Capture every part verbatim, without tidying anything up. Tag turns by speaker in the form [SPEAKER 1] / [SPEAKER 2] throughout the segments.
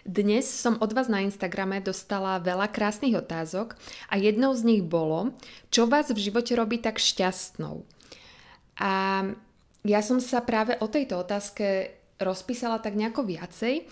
[SPEAKER 1] Dnes som od vás na Instagrame dostala veľa krásnych otázok a jednou z nich bolo, čo vás v živote robí tak šťastnou. A ja som sa práve o tejto otázke rozpísala tak nejako viacej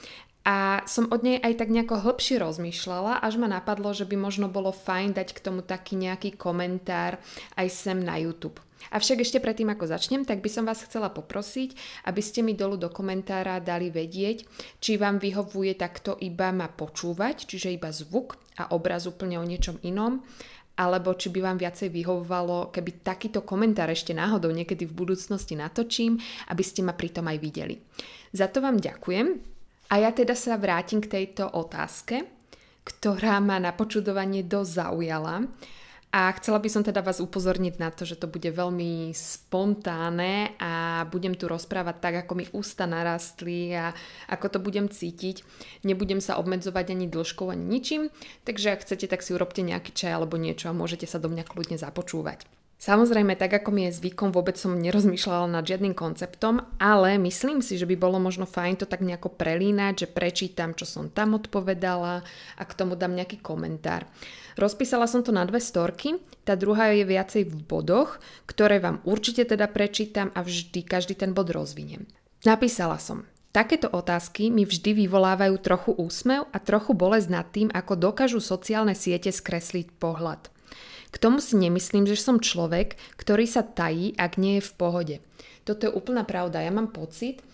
[SPEAKER 1] a som od nej aj tak nejako hlbšie rozmýšľala, až ma napadlo, že by možno bolo fajn dať k tomu taký nejaký komentár aj sem na YouTube. Avšak ešte predtým, ako začnem, tak by som vás chcela poprosiť, aby ste mi dolu do komentára dali vedieť, či vám vyhovuje takto iba ma počúvať, čiže iba zvuk a obraz úplne o niečom inom, alebo či by vám viacej vyhovovalo, keby takýto komentár ešte náhodou niekedy v budúcnosti natočím, aby ste ma pritom aj videli. Za to vám ďakujem a ja teda sa vrátim k tejto otázke, ktorá ma na počudovanie dosť zaujala. A chcela by som teda vás upozorniť na to, že to bude veľmi spontánne a budem tu rozprávať tak, ako mi ústa narastli a ako to budem cítiť. Nebudem sa obmedzovať ani dĺžkou, ani ničím, takže ak chcete, tak si urobte nejaký čaj alebo niečo a môžete sa do mňa kľudne započúvať. Samozrejme, tak ako mi je zvykom, vôbec som nerozmýšľala nad žiadnym konceptom, ale myslím si, že by bolo možno fajn to tak nejako prelínať, že prečítam, čo som tam odpovedala a k tomu dám nejaký komentár. Rozpísala som to na dve storky, tá druhá je viacej v bodoch, ktoré vám určite teda prečítam a vždy každý ten bod rozviniem. Napísala som: takéto otázky mi vždy vyvolávajú trochu úsmev a trochu bolesť nad tým, ako dokážu sociálne siete skresliť pohľad. K tomu si nemyslím, že som človek, ktorý sa tají, ak nie je v pohode. Toto je úplná pravda. Ja mám pocit,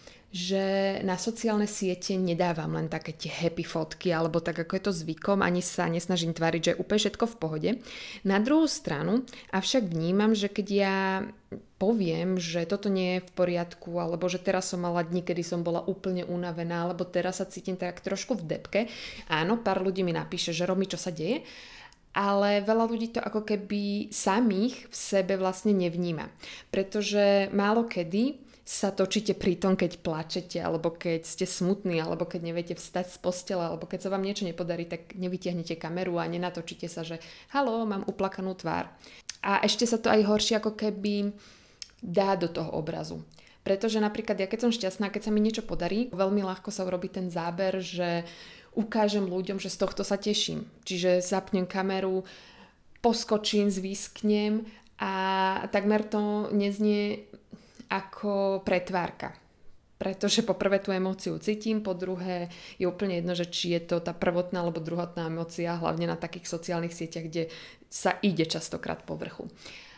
[SPEAKER 1] že na sociálne siete nedávam len také tie happy fotky, alebo tak ako je to zvykom, ani sa nesnažím tváriť, že je úplne všetko v pohode. Na druhú stranu, avšak vnímam, že keď ja poviem, že toto nie je v poriadku, alebo že teraz som mala dni, kedy som bola úplne unavená, alebo teraz sa cítim tak trošku v depke, áno, pár ľudí mi napíše, že Romi, čo sa deje, ale veľa ľudí to ako keby samých v sebe vlastne nevníma. Pretože málo kedy sa točíte pri tom, keď plačete, alebo keď ste smutní, alebo keď neviete vstať z postele, alebo keď sa vám niečo nepodarí, tak nevytiahnete kameru a nenatočíte sa, že haló, mám uplakanú tvár. A ešte sa to aj horšie ako keby dá do toho obrazu. Pretože napríklad ja keď som šťastná, keď sa mi niečo podarí, veľmi ľahko sa urobí ten záber, že ukážem ľuďom, že z tohto sa teším. Čiže zapnem kameru, poskočím, zvísknem a takmer to neznie ako pretvárka. Pretože po prvé tú emóciu cítim, po druhé je úplne jedno, že či je to tá prvotná alebo druhotná emócia, hlavne na takých sociálnych sieťach, kde sa ide častokrát po vrchu.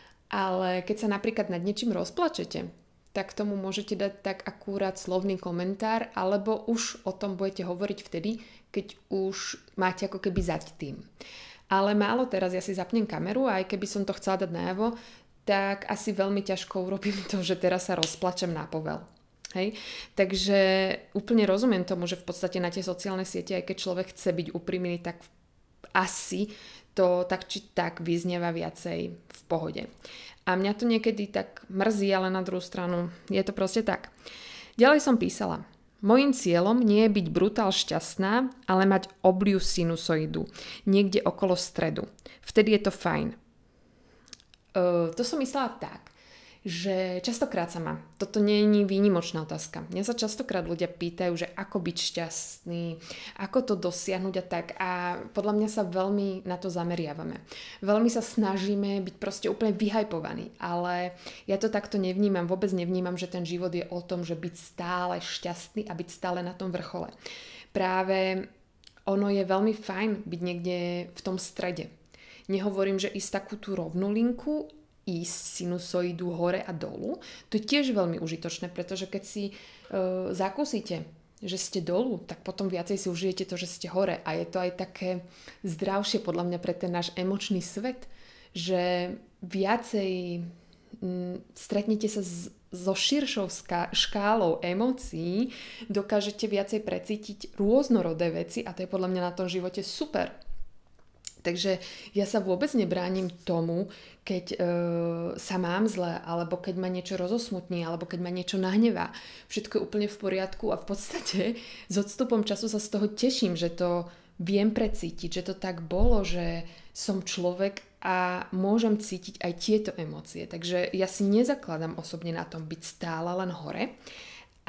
[SPEAKER 1] Ale keď sa napríklad nad niečím rozplačete, tak tomu môžete dať tak akurát slovný komentár, alebo už o tom budete hovoriť vtedy, keď už máte ako keby zať tým. Ale málo teraz, ja si zapnem kameru a aj keby som to chcela dať najavo, tak asi veľmi ťažko urobím to, že teraz sa rozplačem na povel. Hej? Takže úplne rozumiem tomu, že v podstate na tie sociálne siete, aj keď človek chce byť úprimný, tak asi to tak či tak vyznieva viacej v pohode. A mňa to niekedy tak mrzí, ale na druhú stranu je to proste tak. Ďalej som písala: mojím cieľom nie je byť brutál šťastná, ale mať obliu sinusoidu, niekde okolo stredu. Vtedy je to fajn. Uh, to som myslela tak, že častokrát sa ma, toto nie je výnimočná otázka. Mňa sa častokrát ľudia pýtajú, že ako byť šťastný, ako to dosiahnuť a tak. A podľa mňa sa veľmi na to zameriavame. Veľmi sa snažíme byť proste úplne vyhajpovaní, ale ja to takto nevnímam. Vôbec nevnímam, že ten život je o tom, že byť stále šťastný a byť stále na tom vrchole. Práve ono je veľmi fajn byť niekde v tom strede. Nehovorím, že ísť takú tú rovnú linku, ísť sinusoidu hore a dolu. To je tiež veľmi užitočné, pretože keď si e, zakúsite, že ste dolu, tak potom viacej si užijete to, že ste hore. A je to aj také zdravšie podľa mňa pre ten náš emočný svet, že viacej m, stretnete sa s, so širšou ska, škálou emócií, dokážete viacej precítiť rôznorodé veci a to je podľa mňa na tom živote super. Takže ja sa vôbec nebránim tomu, keď e, sa mám zle, alebo keď ma niečo rozosmutní, alebo keď ma niečo nahnevá. Všetko je úplne v poriadku a v podstate s odstupom času sa z toho teším, že to viem precítiť, že to tak bolo, že som človek a môžem cítiť aj tieto emócie. Takže ja si nezakladám osobne na tom byť stále len hore,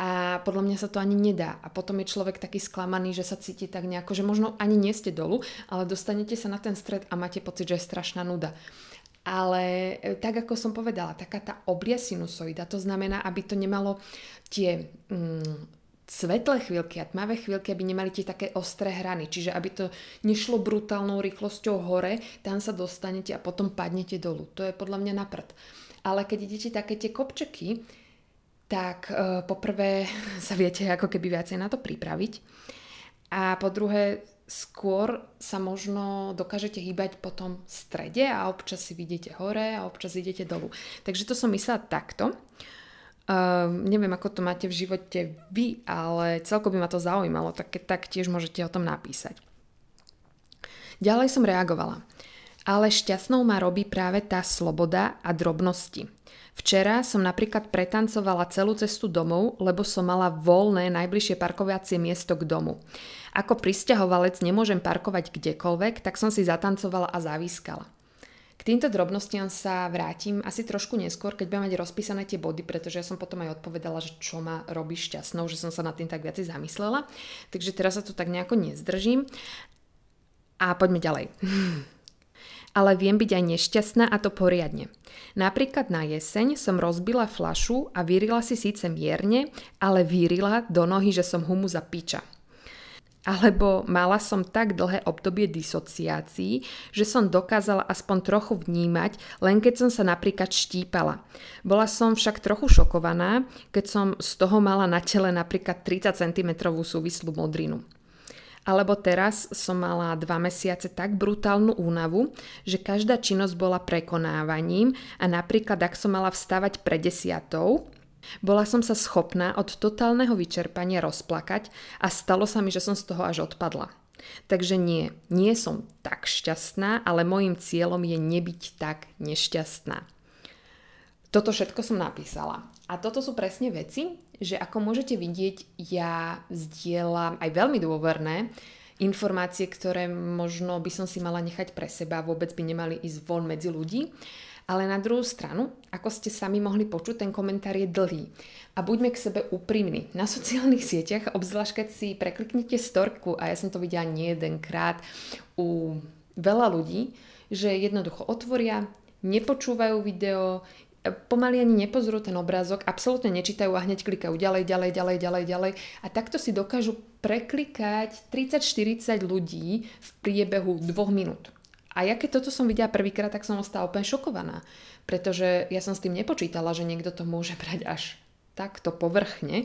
[SPEAKER 1] a podľa mňa sa to ani nedá. A potom je človek taký sklamaný, že sa cíti tak nejako, že možno ani nie ste dolu, ale dostanete sa na ten stred a máte pocit, že je strašná nuda. Ale tak, ako som povedala, taká tá oblia sinusoida, to znamená, aby to nemalo tie mm, svetlé chvíľky a tmavé chvíľky, aby nemali tie také ostré hrany, čiže aby to nešlo brutálnou rýchlosťou hore, tam sa dostanete a potom padnete dolu. To je podľa mňa na prd. Ale keď idete také tie kopčeky, tak e, poprvé sa viete ako keby viacej na to pripraviť a po druhé skôr sa možno dokážete hýbať po tom strede a občas si vidíte hore a občas idete dolu. Takže to som myslela takto. Uh, neviem, ako to máte v živote vy, ale celkom by ma to zaujímalo, tak, tak tiež môžete o tom napísať. Ďalej som reagovala. Ale šťastnou ma robí práve tá sloboda a drobnosti. Včera som napríklad pretancovala celú cestu domov, lebo som mala voľné najbližšie parkovacie miesto k domu. Ako prisťahovalec nemôžem parkovať kdekoľvek, tak som si zatancovala a zavískala. K týmto drobnostiam sa vrátim asi trošku neskôr, keď budem mať rozpísané tie body, pretože ja som potom aj odpovedala, že čo ma robí šťastnou, že som sa nad tým tak viacej zamyslela. Takže teraz sa tu tak nejako nezdržím. A poďme ďalej. Ale viem byť aj nešťastná a to poriadne. Napríklad na jeseň som rozbila fľašu a vyrila si síce mierne, ale vyrila do nohy, že som humus a piča. Alebo mala som tak dlhé obdobie disociácií, že som dokázala aspoň trochu vnímať, len keď som sa napríklad štípala. Bola som však trochu šokovaná, keď som z toho mala na tele napríklad tridsať centimetrov súvislú modrinu. Alebo teraz som mala dva mesiace tak brutálnu únavu, že každá činnosť bola prekonávaním a napríklad ak som mala vstávať pred desiatou, bola som sa schopná od totálneho vyčerpania rozplakať a stalo sa mi, že som z toho až odpadla. Takže nie, nie som tak šťastná, ale môjim cieľom je nebyť tak nešťastná. Toto všetko som napísala. A toto sú presne veci, že ako môžete vidieť, ja zdieľam aj veľmi dôverné informácie, ktoré možno by som si mala nechať pre seba, vôbec by nemali ísť von medzi ľudí. Ale na druhú stranu, ako ste sami mohli počuť, ten komentár je dlhý. A buďme k sebe úprimní. Na sociálnych sieťach, obzvlášť keď si prekliknete storku, a ja som to videla nie jedenkrát u veľa ľudí, že jednoducho otvoria, nepočúvajú video, pomaly ani nepozrú ten obrázok, absolútne nečítajú a hneď klikajú ďalej, ďalej, ďalej, ďalej, ďalej. A takto si dokážu preklikať tridsať štyridsať ľudí v priebehu dvoch minút. A ja keď toto som videla prvýkrát, tak som ostala úplne šokovaná, pretože ja som s tým nepočítala, že niekto to môže brať až takto povrchne.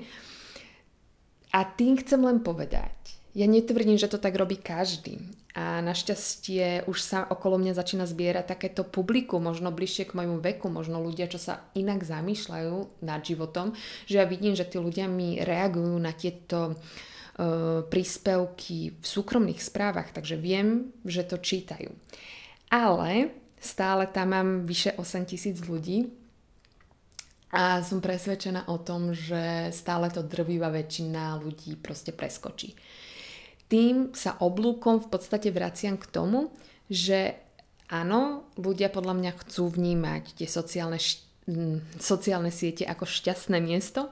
[SPEAKER 1] A tým chcem len povedať, ja netvrdím, že to tak robí každý. A našťastie už sa okolo mňa začína zbierať takéto publikum, možno bližšie k môjmu veku, možno ľudia, čo sa inak zamýšľajú nad životom, že ja vidím, že tí ľudia mi reagujú na tieto príspevky v súkromných správach, takže viem, že to čítajú. Ale stále tam mám vyše osem tisíc ľudí a som presvedčená o tom, že stále to drvivá väčšina ľudí proste preskočí. Tým sa oblúkom v podstate vraciam k tomu, že áno, ľudia podľa mňa chcú vnímať tie sociálne, sociálne siete ako šťastné miesto,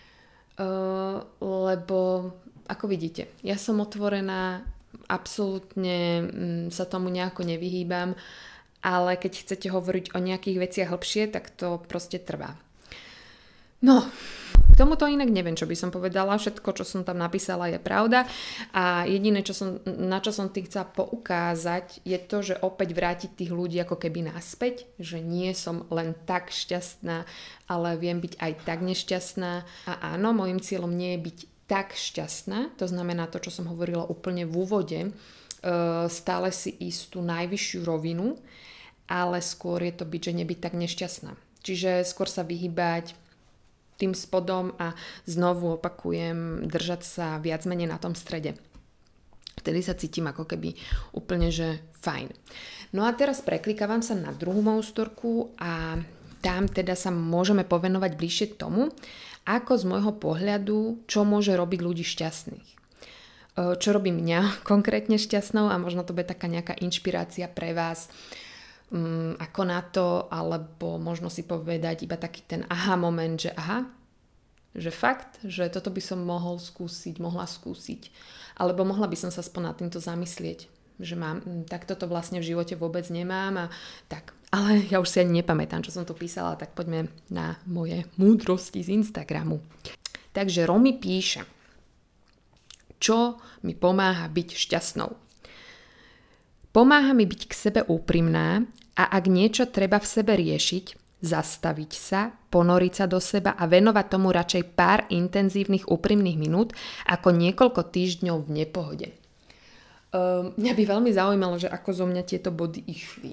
[SPEAKER 1] lebo ako vidíte, ja som otvorená, absolútne sa tomu nejako nevyhýbam, ale keď chcete hovoriť o nejakých veciach hlbšie, tak to proste trvá. No, k tomuto inak neviem, čo by som povedala. Všetko, čo som tam napísala, je pravda. A jediné, čo som, na čo som tým chcela poukázať, je to, že opäť vrátiť tých ľudí ako keby naspäť, že nie som len tak šťastná, ale viem byť aj tak nešťastná. A áno, môjim cieľom nie je byť tak šťastná, to znamená to, čo som hovorila úplne v úvode, stále si ísť tú najvyššiu rovinu, ale skôr je to byť, že nebyť tak nešťastná. Čiže skôr sa vyhýbať tým spodom a znovu opakujem, držať sa viac menej na tom strede. Vtedy sa cítim ako keby úplne, že fajn. No a teraz preklikávam sa na druhú moju storku a tam teda sa môžeme povenovať bližšie tomu, ako z môjho pohľadu, čo môže robiť ľudí šťastných. Čo robí mňa konkrétne šťastnou a možno to bude taká nejaká inšpirácia pre vás, um, ako na to, alebo možno si povedať iba taký ten aha moment, že aha, že fakt, že toto by som mohol skúsiť, mohla skúsiť. Alebo mohla by som sa aspoň nad týmto zamyslieť, že mám, tak toto vlastne v živote vôbec nemám a tak. Ale ja už si ani nepamätám, čo som tu písala, tak poďme na moje múdrosti z Instagramu. Takže Romy píše, čo mi pomáha byť šťastnou. Pomáha mi byť k sebe úprimná a ak niečo treba v sebe riešiť, zastaviť sa, ponoriť sa do seba a venovať tomu radšej pár intenzívnych úprimných minút ako niekoľko týždňov v nepohode. Uh, mňa by veľmi zaujímalo, že ako zo mňa tieto body išli.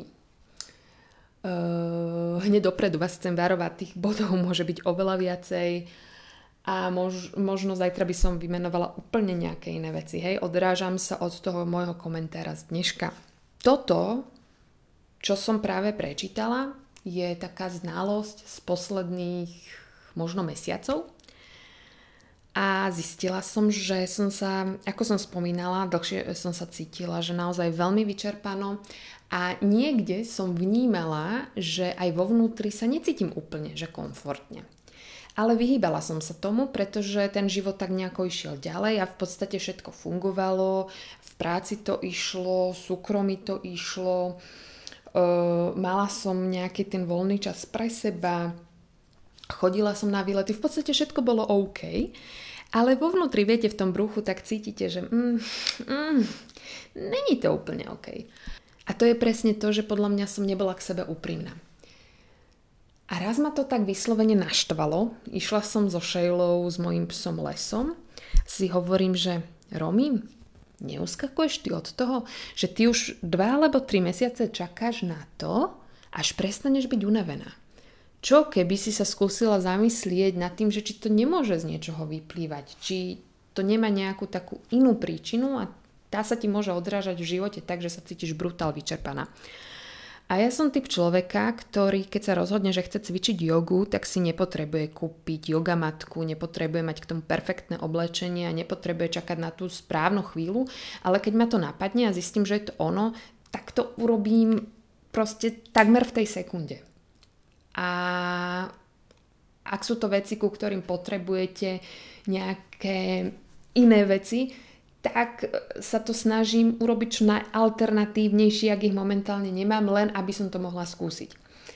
[SPEAKER 1] Uh, hneď dopredu vás chcem varovať, tých bodov môže byť oveľa viacej a mož, možno zajtra by som vymenovala úplne nejaké iné veci. Hej, odrážam sa od toho môjho komentára z dneška. Toto, čo som práve prečítala, je taká znalosť z posledných možno mesiacov a zistila som, že som sa, ako som spomínala, dlhšie som sa cítila, že naozaj veľmi vyčerpano a niekde som vnímala, že aj vo vnútri sa necítim úplne, že komfortne. Ale vyhýbala som sa tomu, pretože ten život tak nejako išiel ďalej a v podstate všetko fungovalo, v práci to išlo, súkromí to išlo. Uh, mala som nejaký ten voľný čas pre seba, chodila som na výlety, v podstate všetko bolo OK, ale vo vnútri, viete, v tom bruchu tak cítite, že mm, mm, není to úplne OK. A to je presne to, že podľa mňa som nebola k sebe úprimná. A raz ma to tak vyslovene naštvalo, išla som so Šejlou, s mojím psom Lesom, si hovorím, že Romy, neuskakuješ ty od toho, že ty už dva alebo tri mesiace čakáš na to, až prestaneš byť unavená. Čo keby si sa skúsila zamyslieť nad tým, že či to nemôže z niečoho vyplývať, či to nemá nejakú takú inú príčinu a tá sa ti môže odrážať v živote tak, že sa cítiš brutál vyčerpaná. A ja som typ človeka, ktorý keď sa rozhodne, že chce cvičiť jogu, tak si nepotrebuje kúpiť jogamatku, nepotrebuje mať k tomu perfektné oblečenie a nepotrebuje čakať na tú správnu chvíľu, ale keď ma to napadne a zistím, že je to ono, tak to urobím proste takmer v tej sekunde. A ak sú to veci, ku ktorým potrebujete nejaké iné veci, tak sa to snažím urobiť čo najalternatívnejšie, ak ich momentálne nemám, len aby som to mohla skúsiť.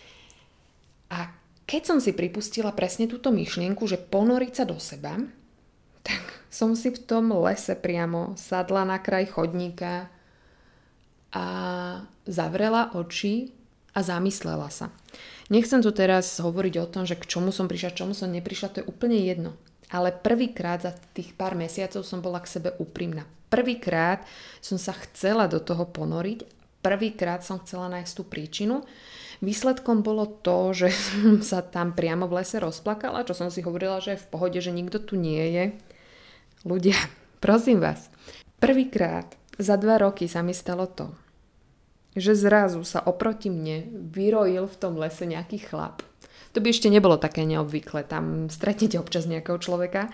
[SPEAKER 1] A keď som si pripustila presne túto myšlienku, že ponoriť sa do seba, tak som si v tom lese priamo sadla na kraj chodníka a zavrela oči a zamyslela sa. Nechcem tu teraz hovoriť o tom, že k čomu som prišla, čomu som neprišla, to je úplne jedno. Ale prvýkrát za tých pár mesiacov som bola k sebe úprimná. Prvýkrát som sa chcela do toho ponoriť, prvýkrát som chcela nájsť tú príčinu. Výsledkom bolo to, že som sa tam priamo v lese rozplakala, čo som si hovorila, že je v pohode, že nikto tu nie je. Ľudia, prosím vás, prvýkrát za dva roky sa mi stalo to, že zrazu sa oproti mne vyrojil v tom lese nejaký chlap. To by ešte nebolo také neobvykle, tam stretnete občas nejakého človeka.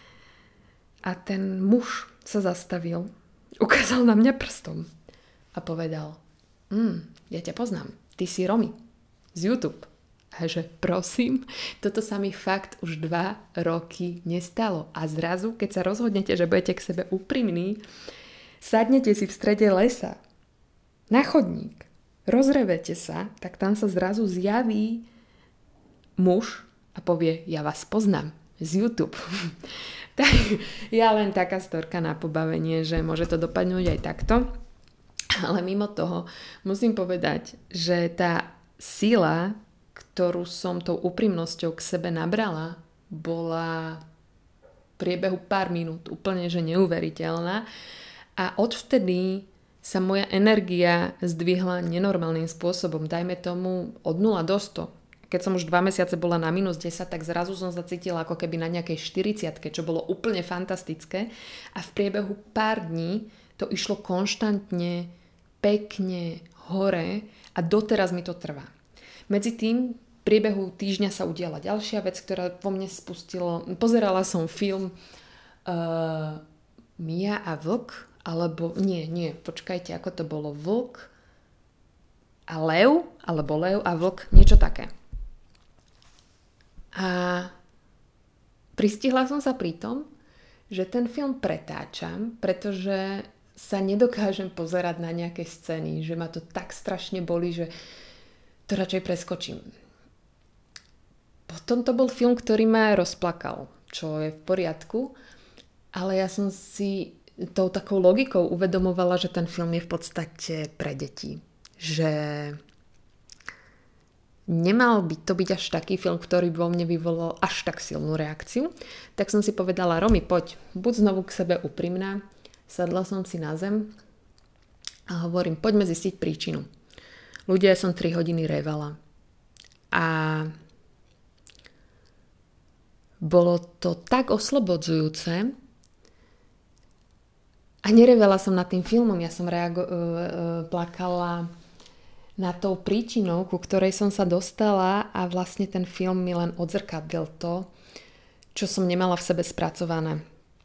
[SPEAKER 1] A ten muž sa zastavil, ukázal na mňa prstom a povedal, mm, ja ťa poznám, ty si Romy z YouTube. A že prosím, toto sa mi fakt už dva roky nestalo. A zrazu, keď sa rozhodnete, že budete k sebe úprimní, sadnete si v strede lesa na chodník, rozrevete sa, tak tam sa zrazu zjaví muž a povie, ja vás poznám z YouTube. Tak ja len taká storka na pobavenie, že môže to dopadnúť aj takto. Ale mimo toho musím povedať, že tá sila, ktorú som tou úprimnosťou k sebe nabrala, bola v priebehu pár minút úplne že neuveriteľná. A odvtedy sa moja energia zdvihla nenormálnym spôsobom. Dajme tomu od nula do sto. Keď som už dva mesiace bola na mínus desať, tak zrazu som sa cítila ako keby na nejakej štyridsiatke, čo bolo úplne fantastické. A v priebehu pár dní to išlo konštantne, pekne, hore a doteraz mi to trvá. Medzi tým v priebehu týždňa sa udiala ďalšia vec, ktorá vo mne spustilo. Pozerala som film uh, Mia a vlk, alebo nie, nie, počkajte, ako to bolo, vlk a lev, alebo lev a vlk, niečo také. A pristihla som sa pri tom, že ten film pretáčam, pretože sa nedokážem pozerať na nejaké scény, že ma to tak strašne boli, že to radšej preskočím. Potom to bol film, ktorý ma rozplakal, čo je v poriadku, ale ja som si tou takou logikou uvedomovala, že ten film je v podstate pre deti. Že nemal by to byť až taký film, ktorý vo mne vyvolal až tak silnú reakciu. Tak som si povedala, Romi, poď, buď znovu k sebe úprimná. Sadla som si na zem a hovorím, poďme zistiť príčinu. Ľudia, ja som tri hodiny revala. A bolo to tak oslobodzujúce a nerevala som nad tým filmom, ja som reago- plakala nad tou príčinou, ku ktorej som sa dostala a vlastne ten film mi len odzrkadlil to, čo som nemala v sebe spracované.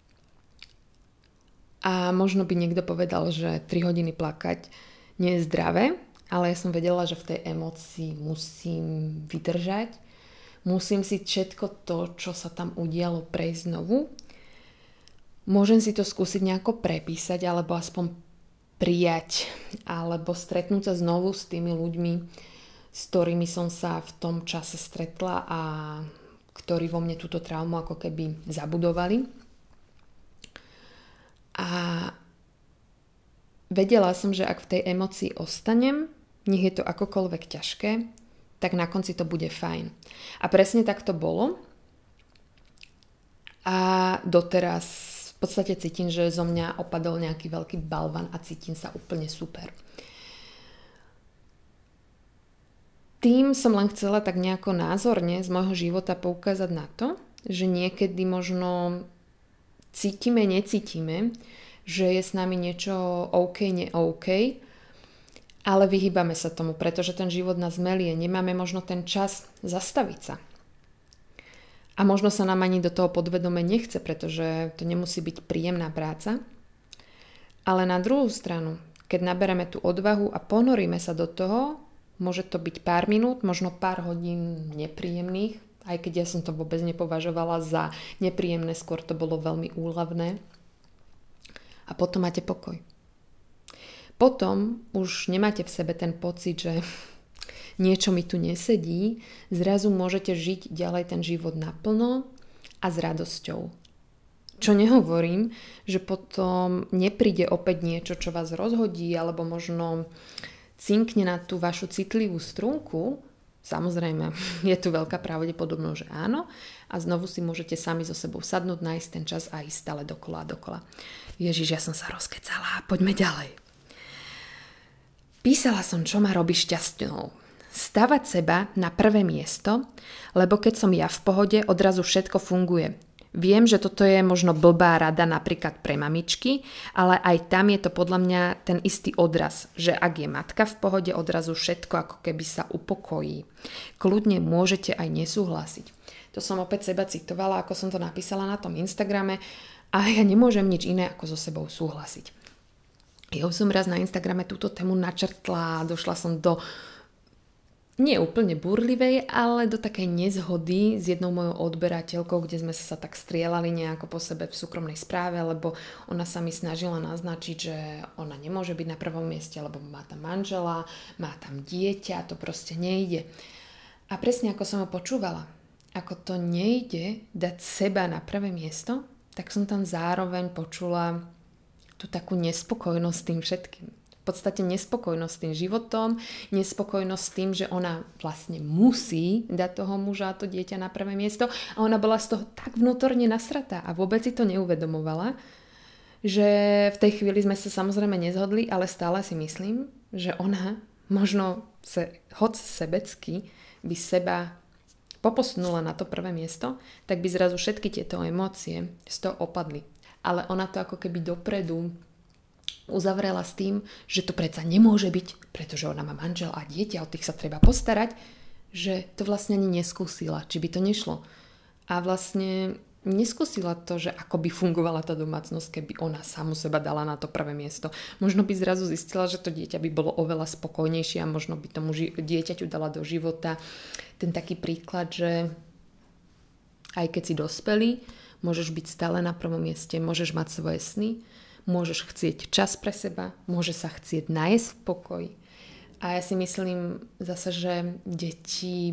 [SPEAKER 1] A možno by niekto povedal, že tri hodiny plakať nie je zdravé, ale ja som vedela, že v tej emócii musím vydržať. Musím si všetko to, čo sa tam udialo, prejsť znovu. Môžem si to skúsiť nejako prepísať, alebo aspoň prijať, alebo stretnúť sa znovu s tými ľuďmi, s ktorými som sa v tom čase stretla a ktorí vo mne túto traumu ako keby zabudovali. A vedela som, že ak v tej emócii ostanem, nech je to akokoľvek ťažké, tak na konci to bude fajn. A presne tak to bolo. A doteraz v podstate cítim, že zo mňa opadol nejaký veľký balvan a cítim sa úplne super. Tým som len chcela tak nejako názorne z môjho života poukázať na to, že niekedy možno cítime, necítime, že je s nami niečo OK, ne OK, ale vyhýbame sa tomu, pretože ten život nás melie, nemáme možno ten čas zastaviť sa. A možno sa nám ani do toho podvedome nechce, pretože to nemusí byť príjemná práca. Ale na druhú stranu, keď nabereme tú odvahu a ponoríme sa do toho, môže to byť pár minút, možno pár hodín nepríjemných, aj keď ja som to vôbec nepovažovala za nepríjemné, skôr to bolo veľmi úľavné. A potom máte pokoj. Potom už nemáte v sebe ten pocit, že niečo mi tu nesedí, zrazu môžete žiť ďalej ten život naplno a s radosťou. Čo nehovorím, že potom nepríde opäť niečo, čo vás rozhodí, alebo možno cinkne na tú vašu citlivú strunku. Samozrejme, je tu veľká pravdepodobnosť, že áno. A znovu si môžete sami so sebou sadnúť, nájsť ten čas a ísť stále dokola a dokola. Ježiš, ja som sa rozkecala, poďme ďalej. Písala som, čo ma robí šťastnou. Stavať seba na prvé miesto, lebo keď som ja v pohode, odrazu všetko funguje. Viem, že toto je možno blbá rada napríklad pre mamičky, ale aj tam je to podľa mňa ten istý odraz, že ak je matka v pohode, odrazu všetko ako keby sa upokojí. Kľudne môžete aj nesúhlasiť. To som opäť seba citovala, ako som to napísala na tom Instagrame a ja nemôžem nič iné ako so sebou súhlasiť. Ja už som raz na Instagrame túto tému načrtla, došla som do nie úplne burlivej, ale do takej nezhody s jednou mojou odberateľkou, kde sme sa tak strieľali nejako po sebe v súkromnej správe, lebo ona sa mi snažila naznačiť, že ona nemôže byť na prvom mieste, lebo má tam manžela, má tam dieťa, to proste nejde. A presne ako som ho počúvala, ako to nejde dať seba na prvé miesto, tak som tam zároveň počula tú takú nespokojnosť s tým všetkým. V podstate nespokojnosť s tým životom, nespokojnosť s tým, že ona vlastne musí dať toho muža a to dieťa na prvé miesto a ona bola z toho tak vnútorne nasratá a vôbec si to neuvedomovala, že v tej chvíli sme sa samozrejme nezhodli, ale stále si myslím, že ona možno se, hoď sebecky by seba poposunula na to prvé miesto, tak by zrazu všetky tieto emócie z toho opadli. Ale ona to ako keby dopredu uzavrela s tým, že to predsa nemôže byť, pretože ona má manžel a dieťa, o tých sa treba postarať, že to vlastne ani neskúsila, či by to nešlo. A vlastne neskúsila to, že ako by fungovala tá domácnosť, keby ona samu seba dala na to prvé miesto. Možno by zrazu zistila, že to dieťa by bolo oveľa spokojnejšie a možno by tomu ži- dieťaťu dala do života ten taký príklad, že Aj keď si dospelý, môžeš byť stále na prvom mieste, môžeš mať svoje sny, môžeš chcieť čas pre seba, môže sa chcieť nájsť v pokoji. A ja si myslím zase, že deti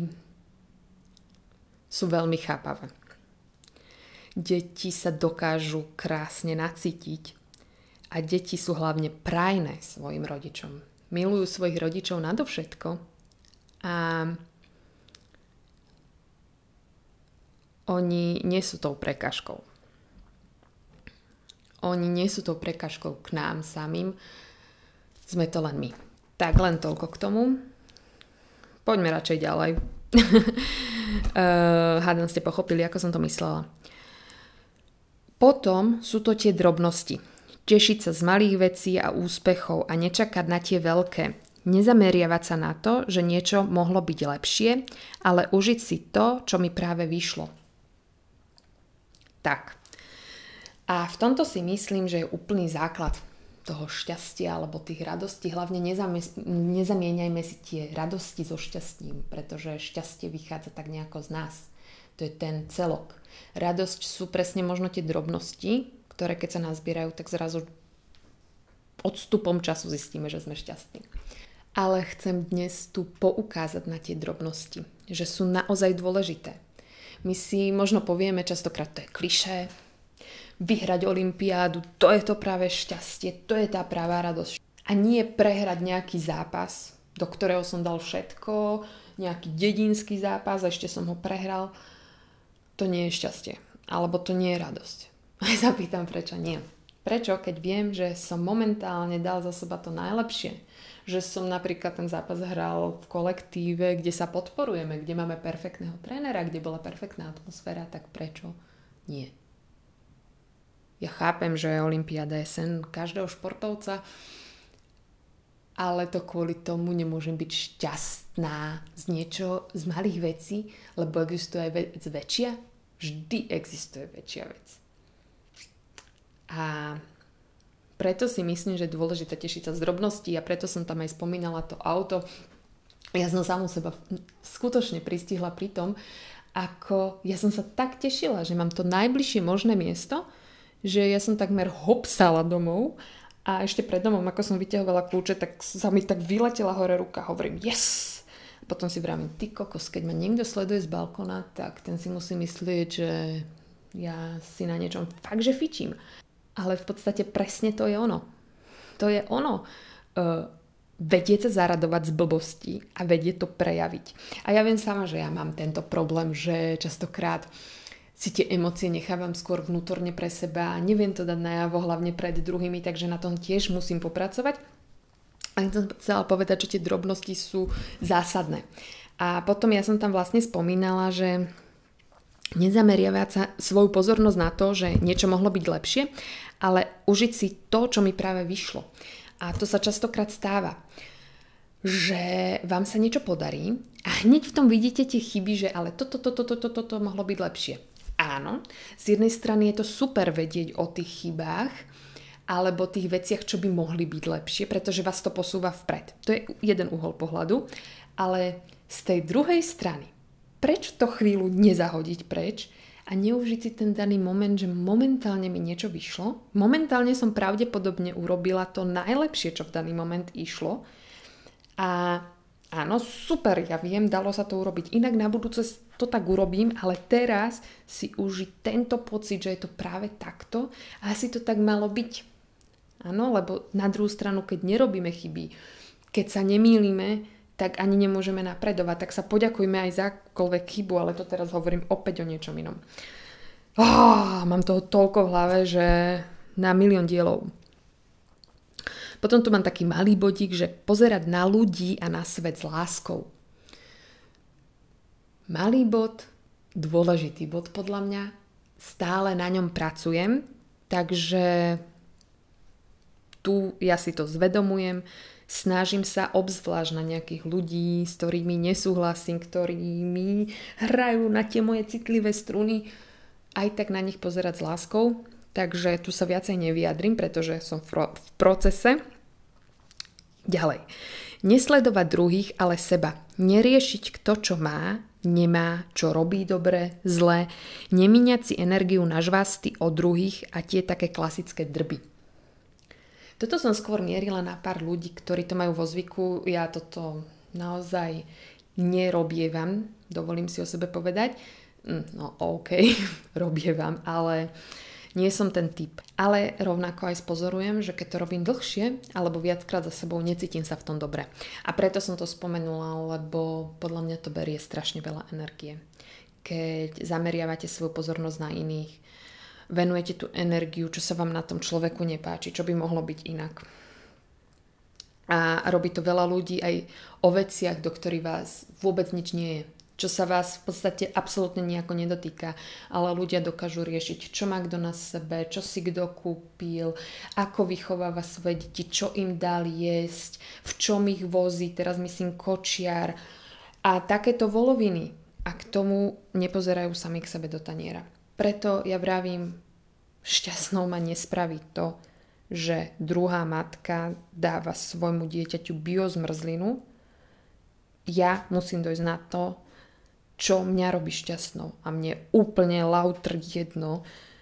[SPEAKER 1] sú veľmi chápavé. Deti sa dokážu krásne nacítiť a deti sú hlavne prajné svojim rodičom. Milujú svojich rodičov nadovšetko a oni nie sú tou prekážkou. Oni nie sú tou prekážkou k nám samým, sme to len my. Tak len toľko k tomu. Poďme radšej ďalej. uh, hádam ste pochopili, ako som to myslela. Potom sú to tie drobnosti. Tešiť sa z malých vecí a úspechov a nečakať na tie veľké. Nezameriavať sa na to, že niečo mohlo byť lepšie, ale užiť si to, čo mi práve vyšlo. Tak. A v tomto si myslím, že je úplný základ toho šťastia alebo tých radostí. Hlavne nezami- nezamieňajme si tie radosti so šťastím, pretože šťastie vychádza tak nejako z nás. To je ten celok. Radosť sú presne možno tie drobnosti, ktoré keď sa nazbierajú, tak zrazu odstupom času zistíme, že sme šťastní. Ale chcem dnes tu poukázať na tie drobnosti, že sú naozaj dôležité. My si možno povieme, častokrát to je klišé, vyhrať olympiádu, to je to práve šťastie, to je tá práva radosť. A nie prehrať nejaký zápas, do ktorého som dal všetko, nejaký dedinský zápas a ešte som ho prehral. To nie je šťastie, alebo to nie je radosť. A ja sa pýtam, prečo nie. Prečo, keď viem, že som momentálne dal za seba to najlepšie, že som napríklad ten zápas hral v kolektíve, kde sa podporujeme, kde máme perfektného trénera, kde bola perfektná atmosféra, tak prečo nie? Ja chápem, že olympiáda je sen každého športovca, ale to kvôli tomu nemôžem byť šťastná z niečo, z malých vecí, lebo existuje aj vec väčšia. Vždy existuje väčšia vec. A preto si myslím, že je dôležité tešiť sa z drobností a preto som tam aj spomínala to auto. Ja som samu seba skutočne pristihla pri tom, ako ja som sa tak tešila, že mám to najbližšie možné miesto, že ja som takmer hopsala domov a ešte pred domom, ako som vyťahovala kľúče, tak sa mi tak vyletela hore ruka. Hovorím, yes! A potom si vravím, ty kokos, keď ma niekto sleduje z balkona, tak ten si musí myslieť, že ja si na niečom fakt, že fičím. Ale v podstate presne to je ono. To je ono. Uh, vedieť sa zaradovať z blbostí a vedieť to prejaviť. A ja viem sama, že ja mám tento problém, že častokrát si tie emócie nechávam skôr vnútorne pre seba a neviem to dať najavo, hlavne pred druhými, takže na tom tiež musím popracovať. A som chcela povedať, že tie drobnosti sú zásadné. A potom ja som tam vlastne spomínala, že nezameriavať sa svoju pozornosť na to, že niečo mohlo byť lepšie, ale užiť si to, čo mi práve vyšlo. A to sa častokrát stáva, že vám sa niečo podarí a hneď v tom vidíte tie chyby, že ale toto, toto, toto, toto, toto mohlo byť lepšie. Áno, z jednej strany je to super vedieť o tých chybách alebo tých veciach, čo by mohli byť lepšie, pretože vás to posúva vpred. To je jeden uhol pohľadu, ale z tej druhej strany, prečo to chvíľu nezahodiť preč a neužiť si ten daný moment, že momentálne mi niečo vyšlo, momentálne som pravdepodobne urobila to najlepšie, čo v daný moment išlo a áno, super, ja viem, dalo sa to urobiť inak, na budúce to tak urobím, ale teraz si užiť tento pocit, že je to práve takto a asi to tak malo byť. Áno, lebo na druhú stranu, keď nerobíme chyby, keď sa nemýlime, tak ani nemôžeme napredovať, tak sa poďakujme aj za akúkoľvek chybu, ale to teraz hovorím opäť o niečom inom. Oh, mám toho toľko v hlave, že na milión dielov. Potom tu mám taký malý bodík, že pozerať na ľudí a na svet s láskou. Malý bod, dôležitý bod podľa mňa, stále na ňom pracujem, takže tu ja si to zvedomujem, snažím sa obzvlášť na nejakých ľudí, s ktorými nesúhlasím, ktorými hrajú na tie moje citlivé struny, aj tak na nich pozerať s láskou. Takže tu sa viacej nevyjadrím, pretože som v procese. Ďalej. Nesledovať druhých, ale seba. Neriešiť kto čo má, nemá, čo robí dobre, zle, nemíňať si energiu na žvásty od druhých a tie také klasické drby. Toto som skôr mierila na pár ľudí, ktorí to majú vo zvyku. Ja toto naozaj nerobievam, dovolím si o sebe povedať. No OK, robievam, ale nie som ten typ. Ale rovnako aj spozorujem, že keď to robím dlhšie alebo viackrát za sebou, necítim sa v tom dobre. A preto som to spomenula, lebo podľa mňa to berie strašne veľa energie. Keď zameriavate svoju pozornosť na iných, venujete tú energiu, čo sa vám na tom človeku nepáči, čo by mohlo byť inak. A robí to veľa ľudí aj o veciach, do ktorých vás vôbec nič nie je. Čo sa vás v podstate absolútne nejako nedotýka. Ale ľudia dokážu riešiť, čo má kto na sebe, čo si kto kúpil, ako vychováva svoje deti, čo im dal jesť, v čom ich vozí, teraz myslím kočiar. A takéto voloviny. A k tomu nepozerajú sami k sebe do taniera. Preto ja vravím, šťastnou ma nespraví to, že druhá matka dáva svojmu dieťaťu biozmrzlinu. Ja musím dojsť na to, čo mňa robí šťastnou. A mne úplne lautr jedno,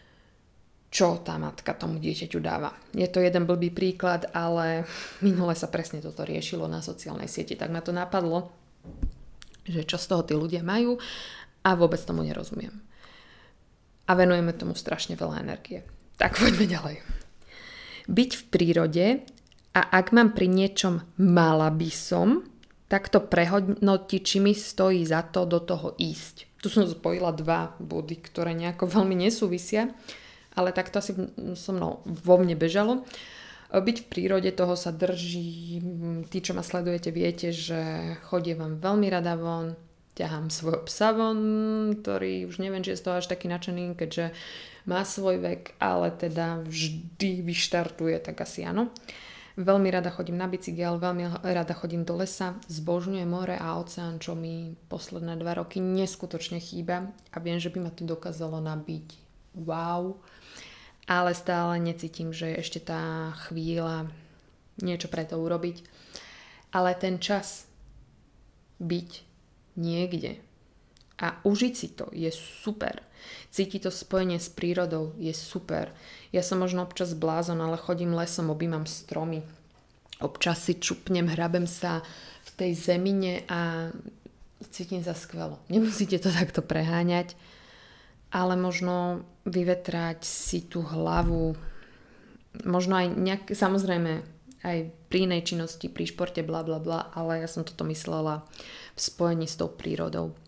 [SPEAKER 1] čo tá matka tomu dieťaťu dáva. Je to jeden blbý príklad, ale minule sa presne toto riešilo na sociálnej sieti. Tak ma to napadlo, že čo z toho tí ľudia majú a vôbec tomu nerozumiem. A venujeme tomu strašne veľa energie. Tak poďme ďalej. Byť v prírode a ak mám pri niečom mala by som, tak to prehodnotiť, či mi stojí za to do toho ísť. Tu som spojila dva body, ktoré nejako veľmi nesúvisia, ale tak to asi so mnou vo mne bežalo. Byť v prírode, toho sa drží. Tí, čo ma sledujete, viete, že chodievam veľmi rada von, ťahám svojho psa von, ktorý už neviem, či je z toho až taký nadšený, keďže má svoj vek, ale teda vždy vyštartuje, tak asi áno. Veľmi rada chodím na bicykel, veľmi rada chodím do lesa, zbožňujem more a oceán, čo mi posledné dva roky neskutočne chýba a viem, že by ma to dokázalo nabiť wow, ale stále necítim, že je ešte tá chvíľa niečo pre to urobiť. Ale ten čas byť niekde a užiť si to je super. Cítiť to spojenie s prírodou je super. Ja som možno občas blázon, ale chodím lesom, objímam stromy. Občas si čupnem, hrabem sa v tej zemine a cítim sa skvelo. Nemusíte to takto preháňať, ale možno vyvetrať si tú hlavu. Možno aj nejak, samozrejme aj pri inej činnosti, pri športe, bla bla bla, ale ja som toto myslela v spojení s tou prírodou.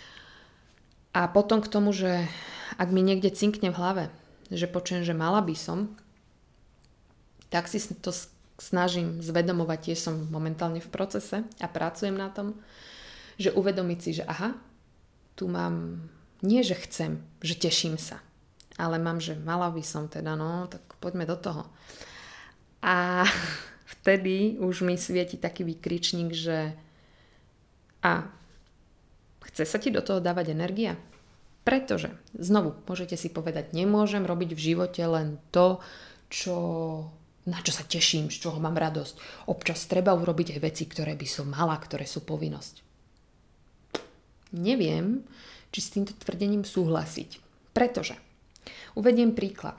[SPEAKER 1] A potom k tomu, že ak mi niekde cinkne v hlave, že počujem, že mala by som, tak si to snažím zvedomovať, tiež som momentálne v procese a pracujem na tom, že uvedomiť si, že aha, tu mám, nie že chcem, že teším sa, ale mám, že mala by som teda, no, tak poďme do toho. A vtedy už mi svieti taký výkričník, že a chce sa ti do toho dávať energia? Pretože, znovu, môžete si povedať, nemôžem robiť v živote len to, čo, na čo sa teším, z čoho mám radosť. Občas treba urobiť aj veci, ktoré by som mala, ktoré sú povinnosť. Neviem, či s týmto tvrdením súhlasiť. Pretože, uvediem príklad.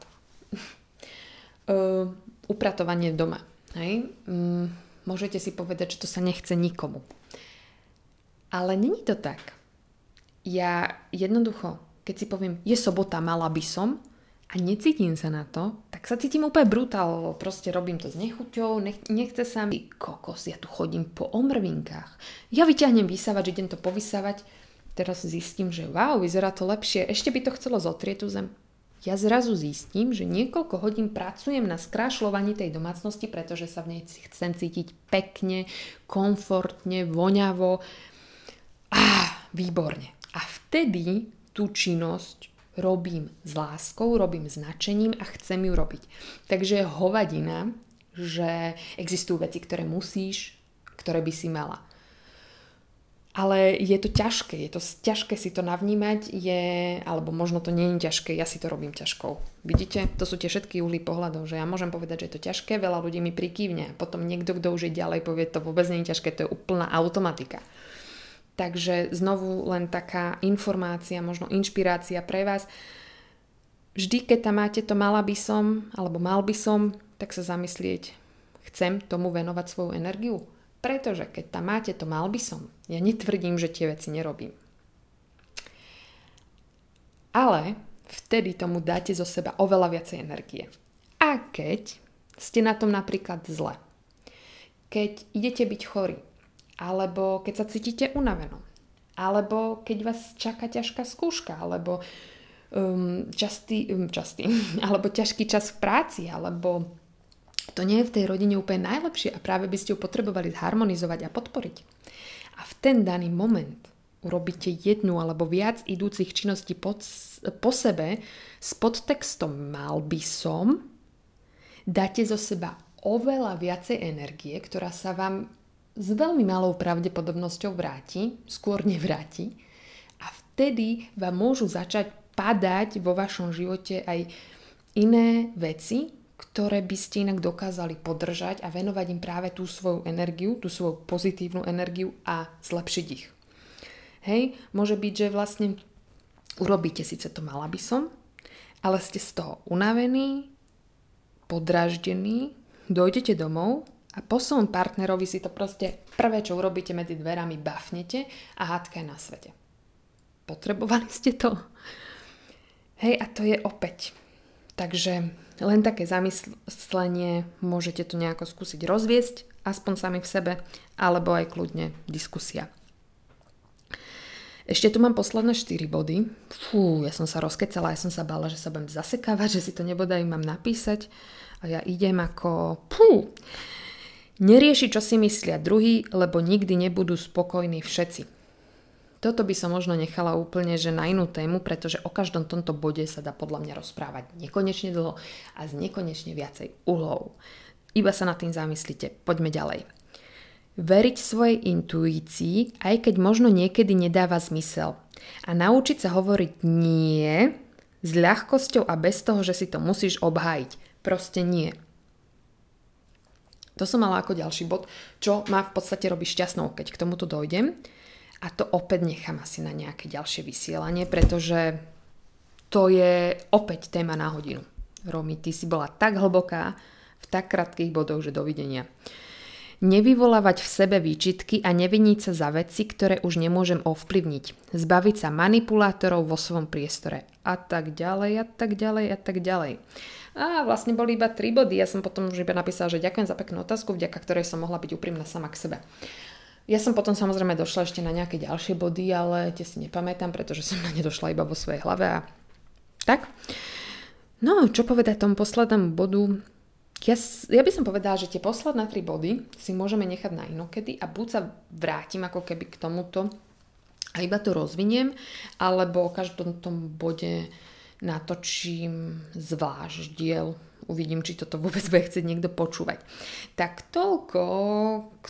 [SPEAKER 1] uh, upratovanie doma. Hej? Um, môžete si povedať, že to sa nechce nikomu. Ale není to tak. Ja jednoducho, keď si poviem, je sobota, mala by som a necítim sa na to, tak sa cítim úplne brutál. Proste robím to s nechuťou, nech, nechce sa mi. Kokos, ja tu chodím po omrvinkách. Ja vyťahnem vysávač, idem to povysávať. Teraz zistím, že wow, vyzerá to lepšie. Ešte by to chcelo zotrieť tú zem. Ja zrazu zistím, že niekoľko hodín pracujem na skrášľovaní tej domácnosti, pretože sa v nej chcem cítiť pekne, komfortne, voňavo. Á, výborne. A vtedy tú činnosť robím s láskou, robím s nadšením a chcem ju robiť. Takže je hovadina, že existujú veci, ktoré musíš, ktoré by si mala. Ale je to ťažké, je to ťažké si to navnímať, je, alebo možno to nie je ťažké, ja si to robím ťažkou. Vidíte, to sú tie všetky uhly pohľadov, že ja môžem povedať, že je to ťažké, veľa ľudí mi prikývne, potom niekto, kto už je ďalej, povie, to vôbec nie je ťažké, to je úplná automatika. Takže znovu len taká informácia, možno inšpirácia pre vás. Vždy, keď tam máte to mala by som, alebo mal by som, tak sa zamyslieť, chcem tomu venovať svoju energiu? Pretože keď tam máte to mal by som, ja netvrdím, že tie veci nerobím. Ale vtedy tomu dáte zo seba oveľa viacej energie. A keď ste na tom napríklad zle, keď idete byť chorí, alebo keď sa cítite unaveno, alebo keď vás čaká ťažká skúška, alebo um, častý, um, častý, alebo ťažký čas v práci, alebo to nie je v tej rodine úplne najlepšie a práve by ste ju potrebovali zharmonizovať a podporiť. A v ten daný moment urobíte jednu alebo viac idúcich činností pod, po sebe s podtextom mal by som, dáte zo seba oveľa viacej energie, ktorá sa vám s veľmi malou pravdepodobnosťou vráti, skôr nevráti a vtedy vám môžu začať padať vo vašom živote aj iné veci, ktoré by ste inak dokázali podržať a venovať im práve tú svoju energiu, tú svoju pozitívnu energiu a zlepšiť ich. Hej, môže byť, že vlastne urobíte síce to mala by som, ale ste z toho unavení, podráždení, dojdete domov a po svojom partnerovi si to proste prvé, čo urobíte medzi dverami, bafnete a hádka je na svete. Potrebovali ste to? Hej, a to je opäť. Takže len také zamyslenie, môžete to nejako skúsiť rozviesť, aspoň sami v sebe, alebo aj kľudne diskusia. Ešte tu mám posledné štyri body. Fú, ja som sa rozkecala, ja som sa bála, že sa budem zasekávať, že si to nebodaj mám napísať. A ja idem ako... Fú. Nerieši, čo si myslia druhý, lebo nikdy nebudú spokojní všetci. Toto by som možno nechala úplne, že na inú tému, pretože o každom tomto bode sa dá podľa mňa rozprávať nekonečne dlho a z nekonečne viacej uhlov. Iba sa nad tým zamyslite. Poďme ďalej. Veriť svojej intuícii, aj keď možno niekedy nedáva zmysel. A naučiť sa hovoriť nie s ľahkosťou a bez toho, že si to musíš obhájiť. Proste nie. To som mala ako ďalší bod, čo ma v podstate robí šťastnou, keď k tomuto dojdem. A to opäť nechám asi na nejaké ďalšie vysielanie, pretože to je opäť téma na hodinu. Romi, ty si bola tak hlboká v tak krátkych bodoch, že dovidenia. Nevyvolávať v sebe výčitky a neviniť sa za veci, ktoré už nemôžem ovplyvniť. Zbaviť sa manipulátorov vo svojom priestore. A tak ďalej, a tak ďalej, a tak ďalej. A vlastne boli iba tri body. Ja som potom už iba napísala, že ďakujem za peknú otázku, vďaka ktorej som mohla byť úprimná sama k sebe. Ja som potom samozrejme došla ešte na nejaké ďalšie body, ale tie si nepamätám, pretože som na ne došla iba vo svojej hlave a tak. No, čo povedať tomu poslednému bodu? Ja, ja by som povedala, že tie posledné tri body si môžeme nechať na inokedy a buď sa vrátim ako keby k tomuto a iba to rozviniem, alebo o každom tom bode natočím zvlášť diel. Uvidím, či toto vôbec bude chcieť niekto počúvať. Tak toľko k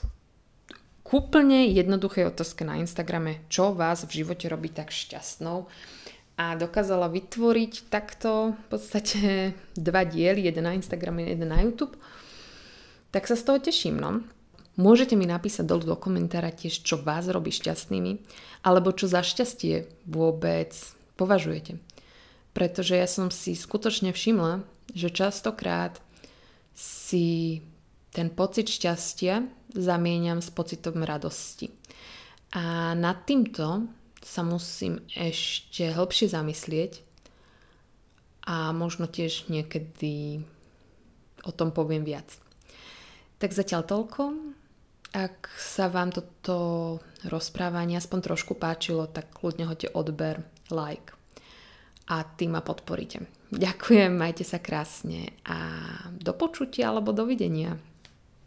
[SPEAKER 1] úplne jednoduchej otázke na Instagrame, čo vás v živote robí tak šťastnou. A dokázala vytvoriť takto v podstate dva diely, jeden na Instagrame, jeden na YouTube. Tak sa z toho teším, no. Môžete mi napísať dolu do komentára tiež, čo vás robí šťastnými, alebo čo za šťastie vôbec považujete. Pretože ja som si skutočne všimla, že častokrát si ten pocit šťastia zamieňam s pocitom radosti. A nad týmto sa musím ešte hĺbšie zamyslieť a možno tiež niekedy o tom poviem viac. Tak zatiaľ toľko. Ak sa vám toto rozprávanie aspoň trošku páčilo, tak kľudne hoďte odber, like a tým ma podporíte. Ďakujem, majte sa krásne a do počutia alebo dovidenia.